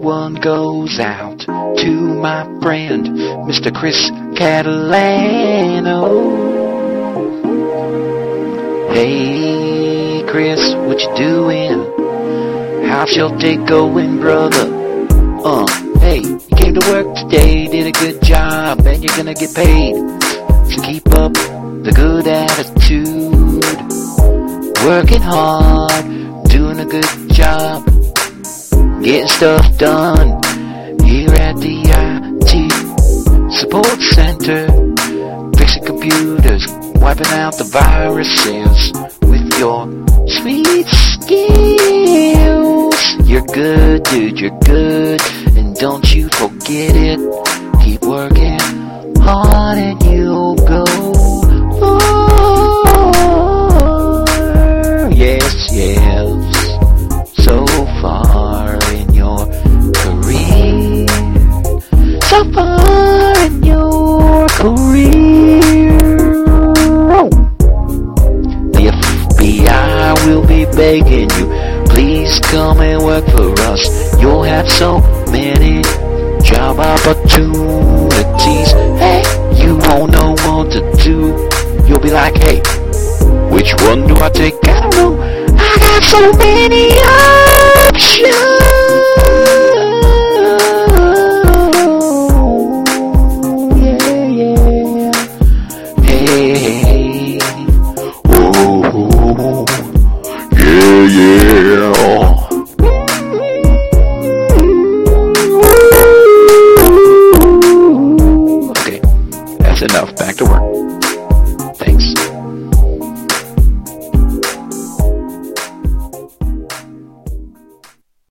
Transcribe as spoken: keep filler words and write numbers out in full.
one goes out to my friend, Mister Chris Catalano. Hey, Chris, what you doing? How's your day going, brother? Uh, hey, you came to work today, did a good job, and you're gonna get paid. So keep up the good attitude, working hard, doing a good job, getting stuff done here at the I T Support Center, fixing computers, wiping out the viruses with your sweet skills. You're good, dude, you're good, and don't you forget it. Keep working hard and you'll go far. Yes, yes, so far in your career, so far in your career. The F B I will be begging you, please come and work for us. You'll have so many job opportunities. Hey, you won't know what to do. You'll be like, hey, which one do I take? I don't know. I got so many options. Yeah, yeah. Hey, oh, yeah, yeah.